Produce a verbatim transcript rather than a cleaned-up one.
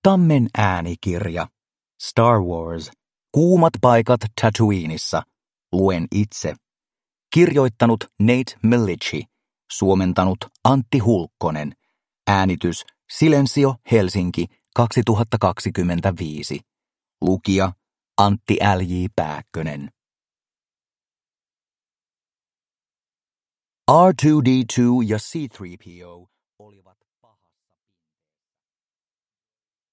Tammen äänikirja. Star Wars. Kuumat paikat Tatooineissa. Luen itse. Kirjoittanut Nate Millici. Suomentanut Antti Hulkkonen. Äänitys Silensio Helsinki kaksituhattakaksikymmentäviisi. Lukija Antti L J Pääkkönen. R two D two ja C three P O olivat